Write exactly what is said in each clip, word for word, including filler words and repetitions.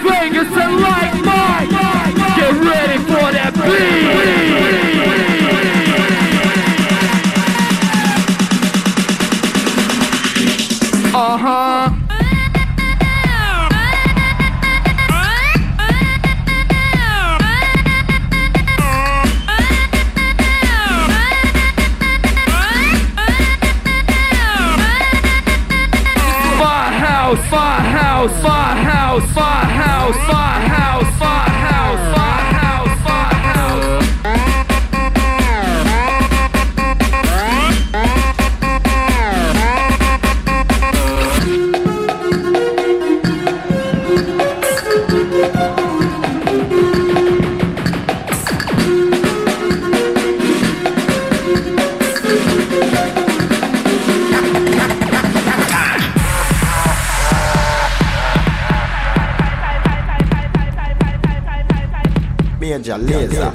Vegas and like mine. Get ready for that beat. Uh-huh. Firehouse, firehouse, firehouse, firehouse, firehouse, firehouse, firehouse, firehouse. Major Lazer.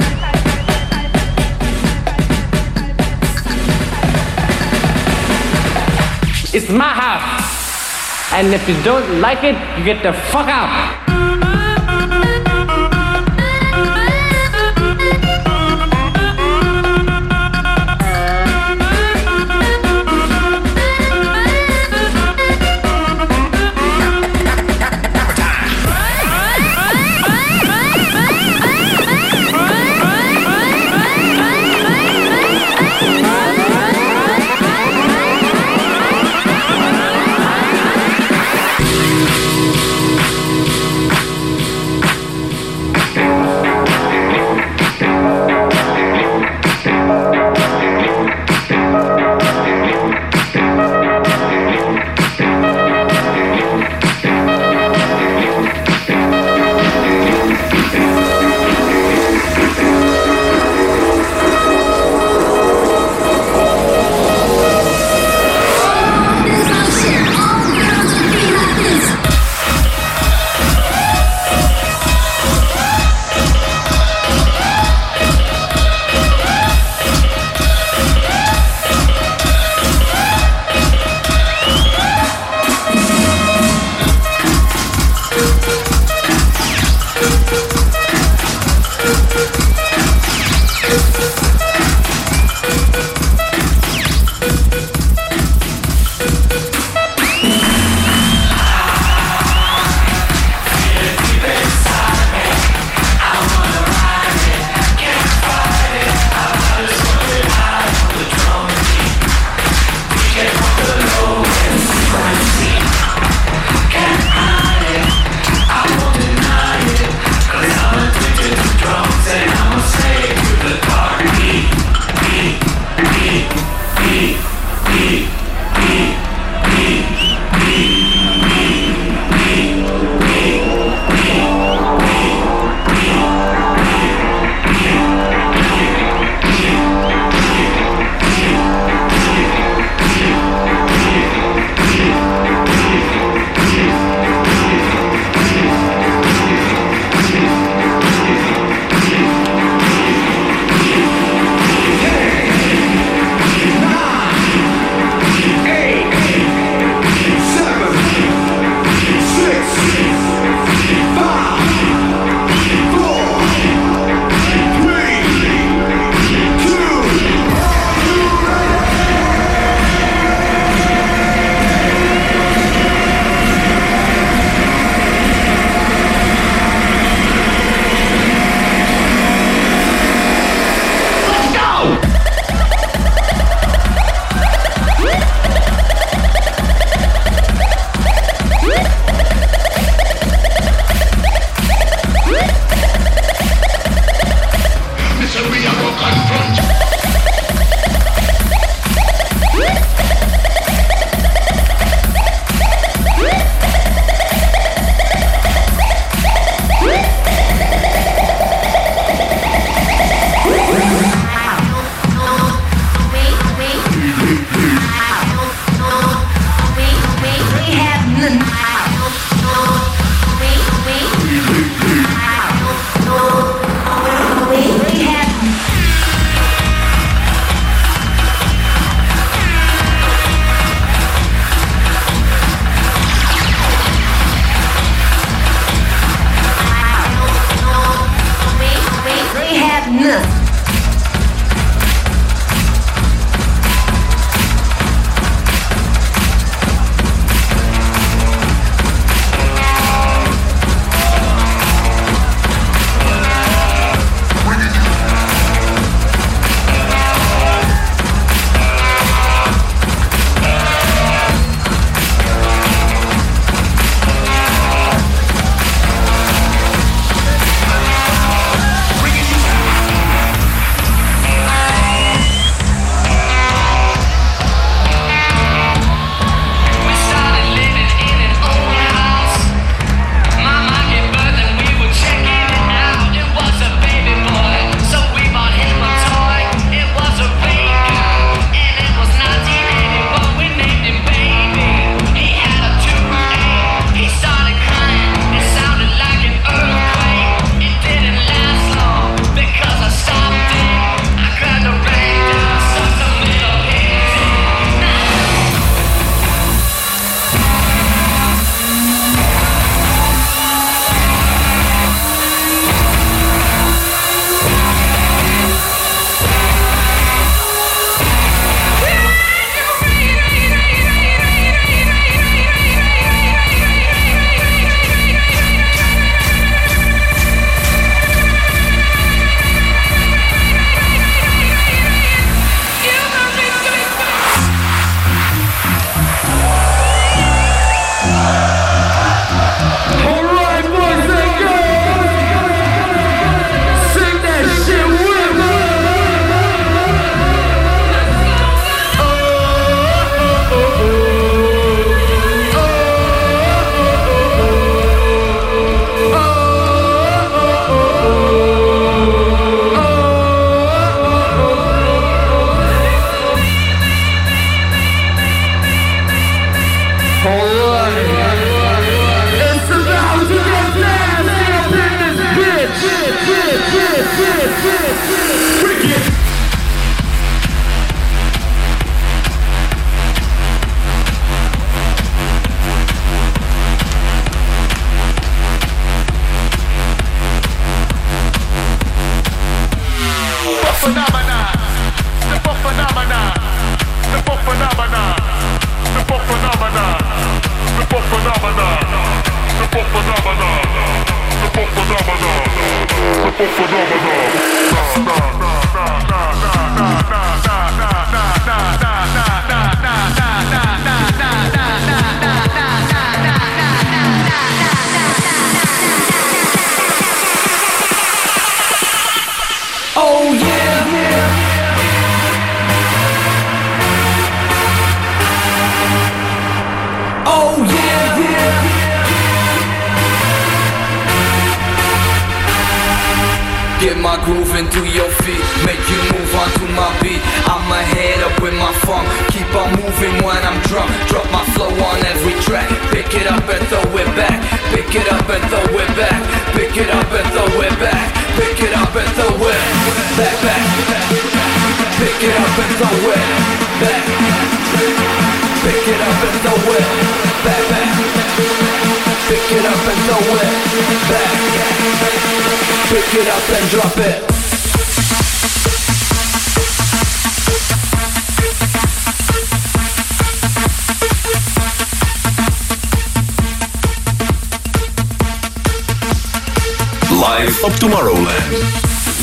It's my house, and if you don't like it, you get the fuck out. Get my groove into your feet, make you move onto my beat. I'ma head up with my funk, keep on moving when I'm drunk. Drop my flow on every track, pick it up and throw it back. Pick it up and throw it back. Pick it up and throw it back. Pick it up and throw it back, back. Pick it up and throw it back. Pick it up and throw it back, back. Pick it up and throw it back. Pick it up and drop it. Live op Tomorrowland.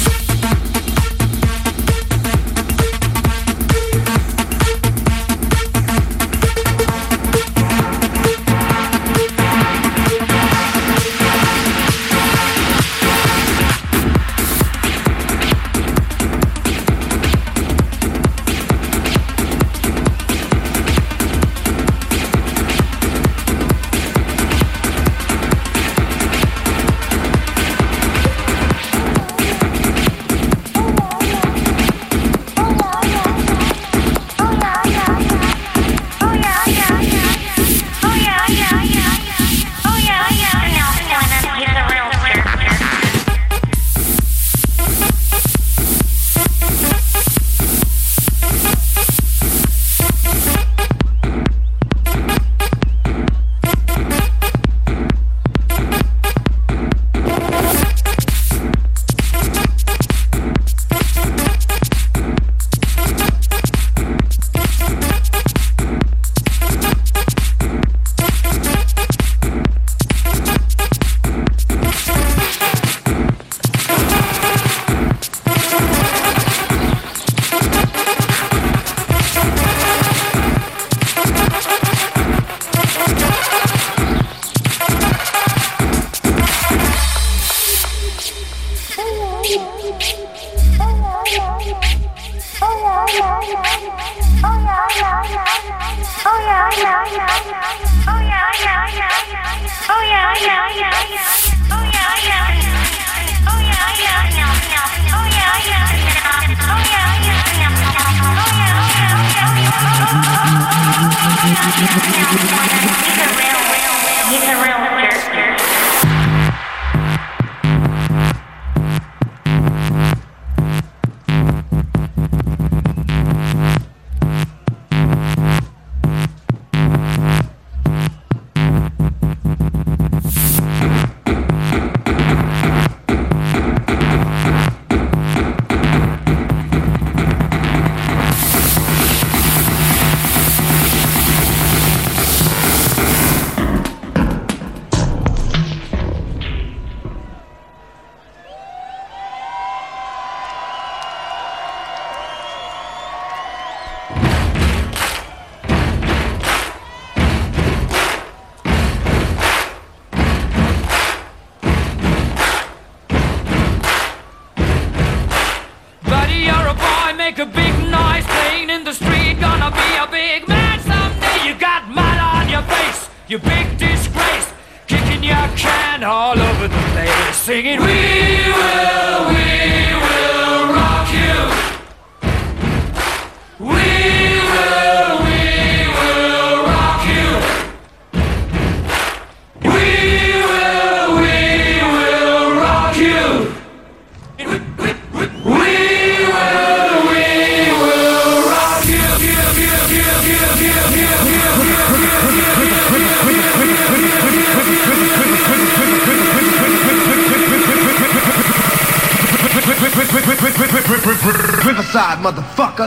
You big disgrace, kicking your can all over the place, singing, we will, we will rock you. We will, we will rock you. We will, we will rock you. We will, we will rock you. Riverside, motherfucker.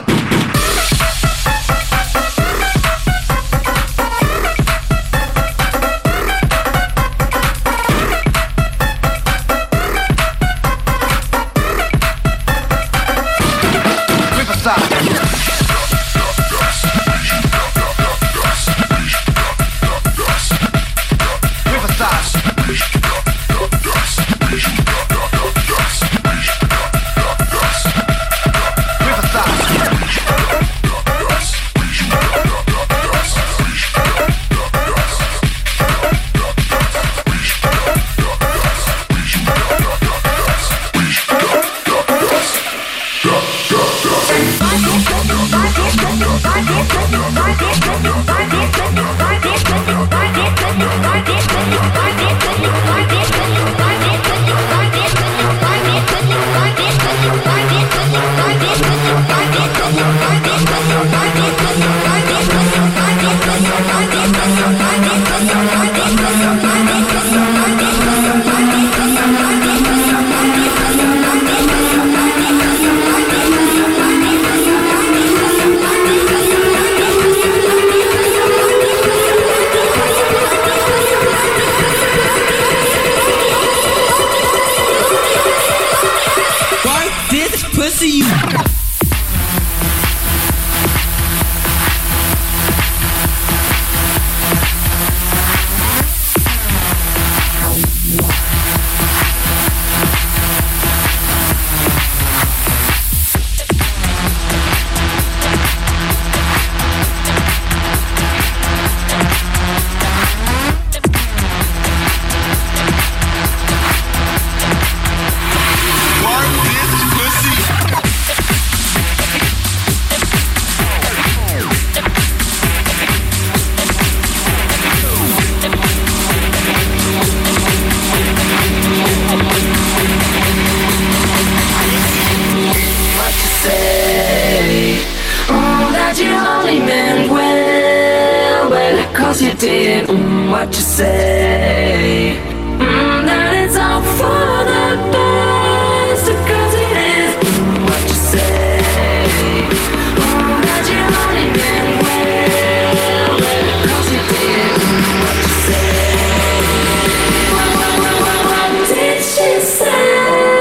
you only meant well, well, cause you did mm, what you say. Mm, that it's all for the best, cause it is mm, what you say. Mm, that you only meant well, well, cause you did mm, what you say. What, what, what, what, what did she say?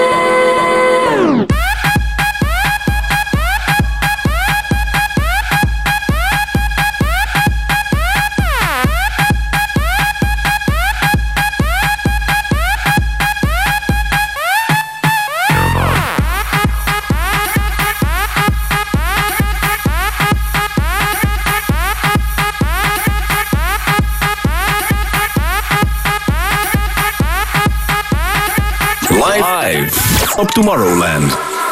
Live op Tomorrowland.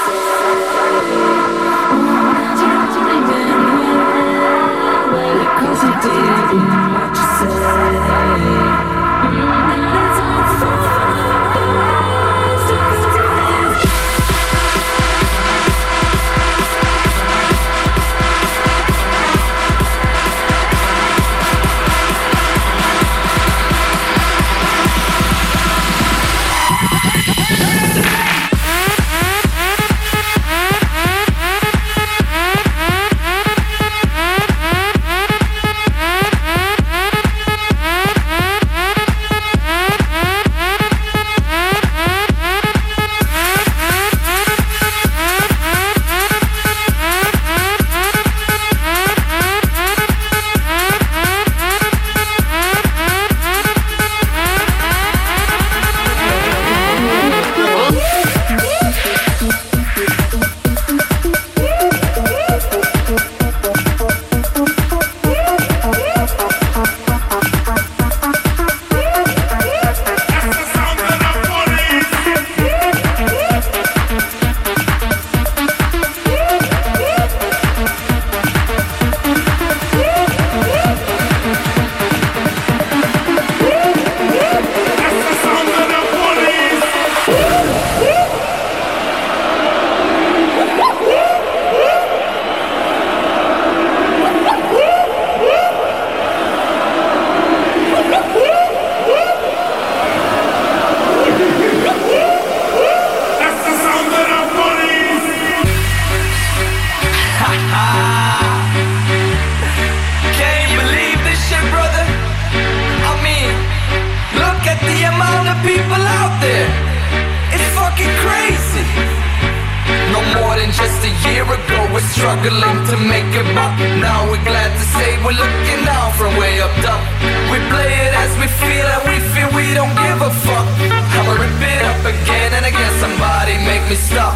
Struggling to make it up. Now we're glad to say we're looking down from way up top. We play it as we feel and we feel we don't give a fuck. I'ma rip it up again and again. Somebody make me stop.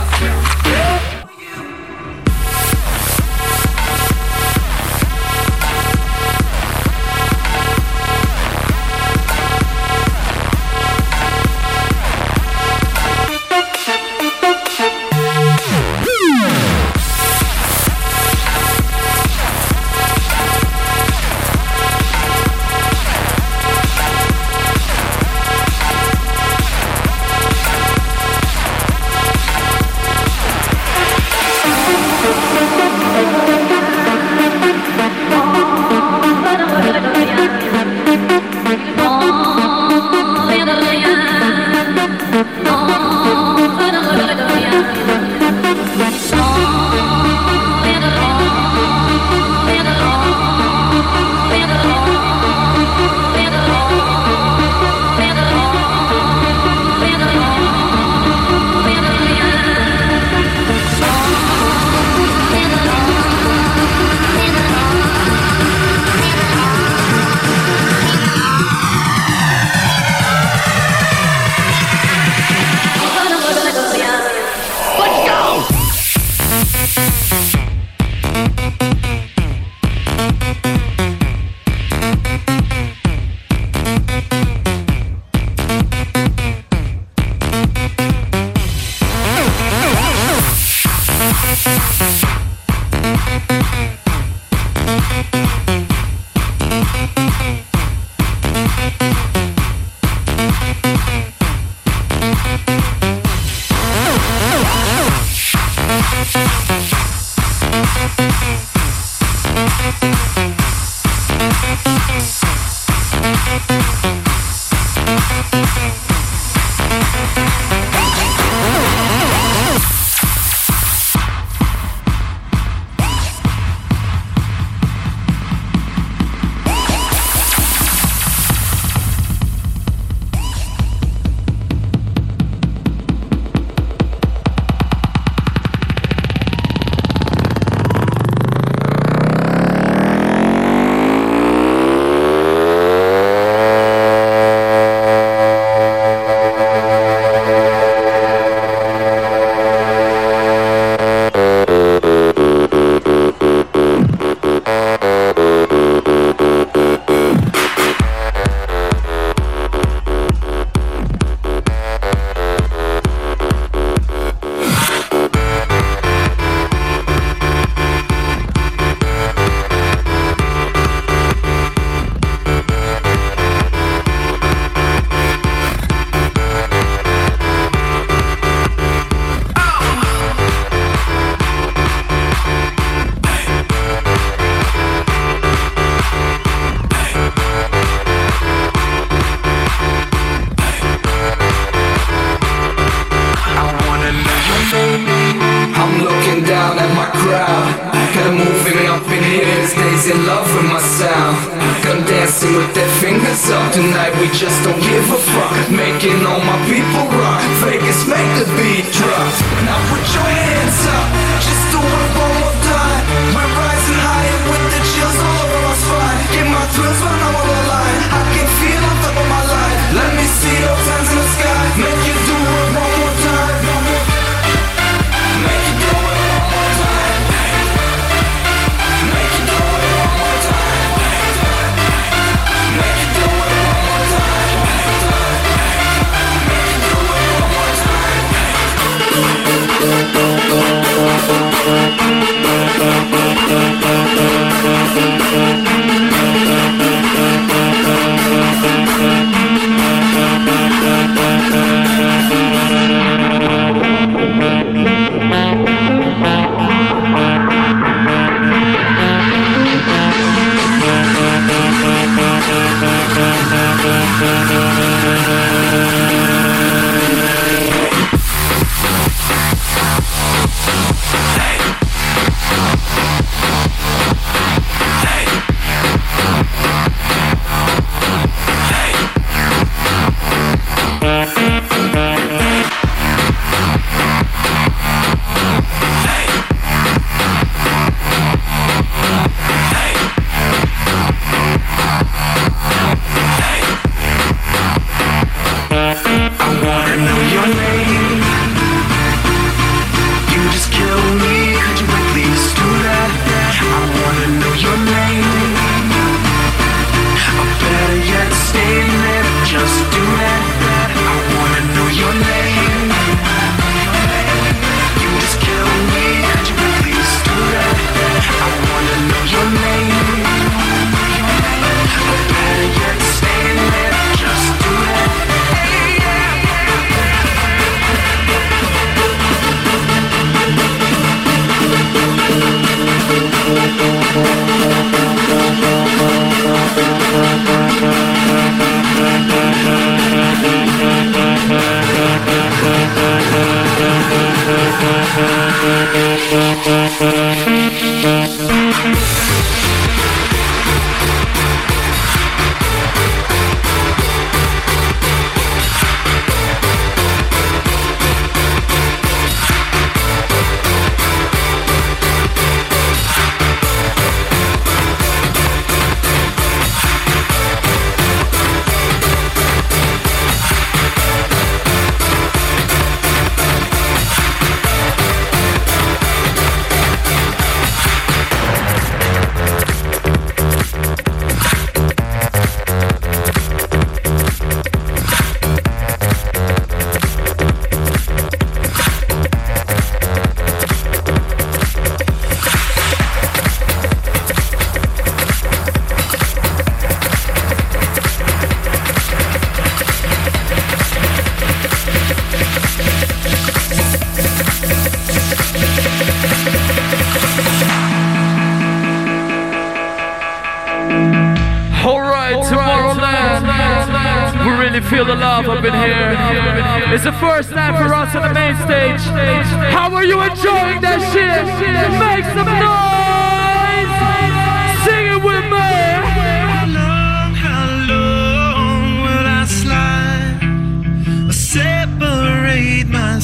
you really feel the love up in here. It's the first time for us on the main stage. How are you enjoying that shit? Make some noise! Sing it with me! How long, how long will I slide or separate my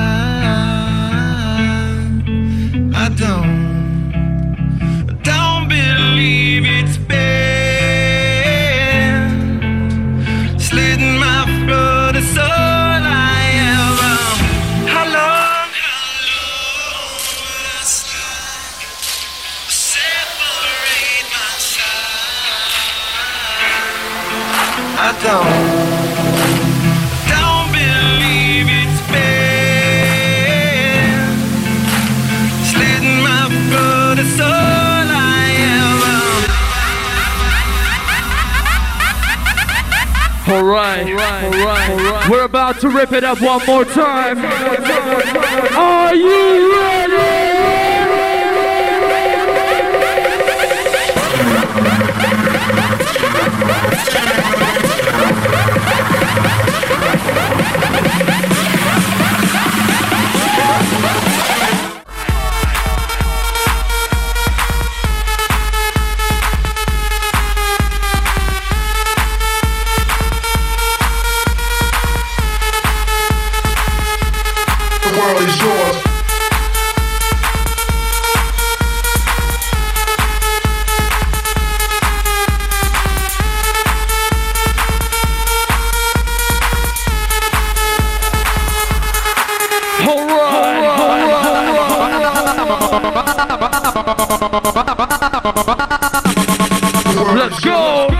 side? I don't, don't believe it's been slitting my throat, it's all I ever. How long, how long will I slide or separate my side? I don't, don't believe it's been slitting my throat, it's all I ever. Alright, alright, we're about to rip it up one more time. Are you ready? The world is yours. Let's go!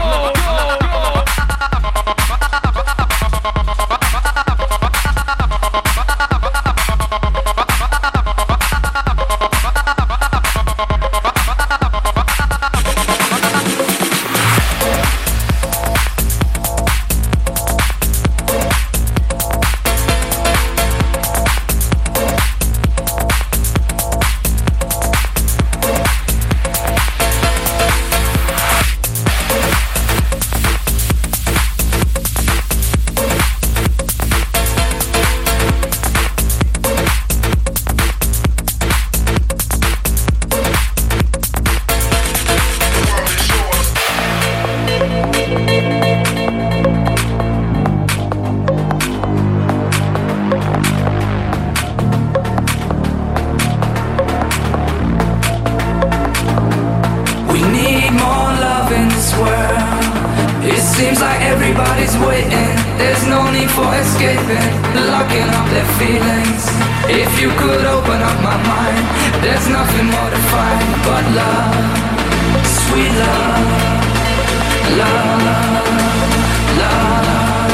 Seems like everybody's waiting. There's no need for escaping, locking up their feelings. If you could open up my mind, there's nothing more to find but love, sweet love, love, love,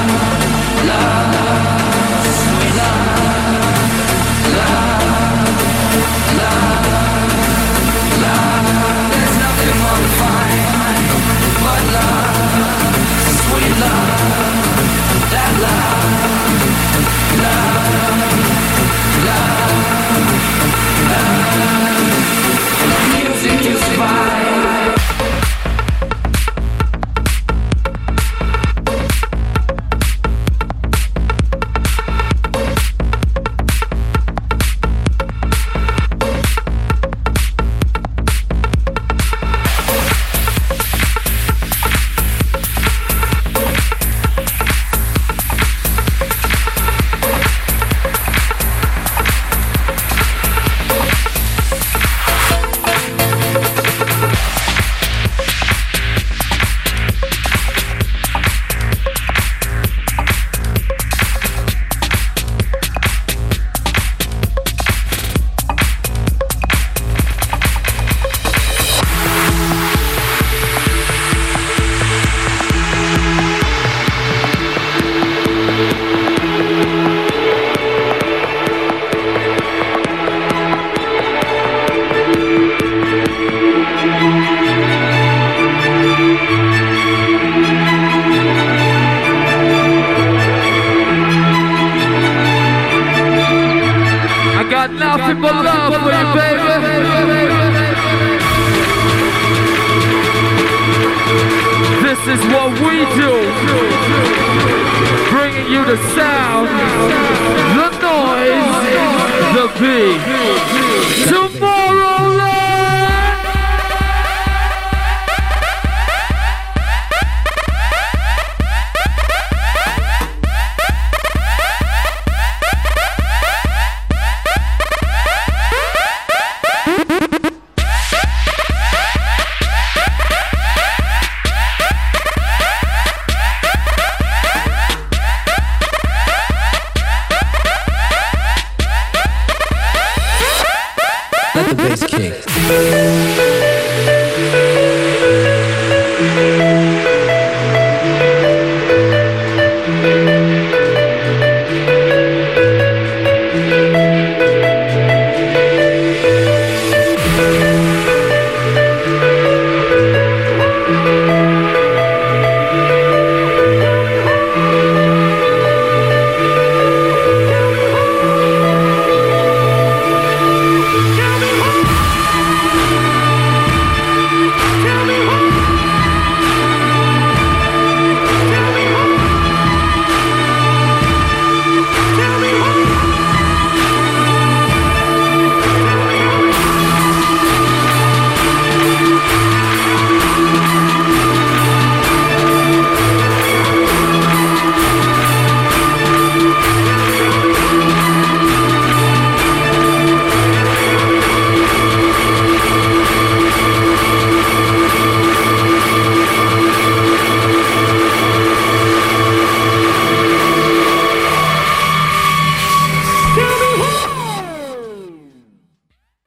love, sweet love, love, love, love. There's nothing more to find but love, sweet love, that love, love, love, love. Music you survive. Nothing but love for you, baby. This is what we do. bringing you the sound, the noise, the beat. Two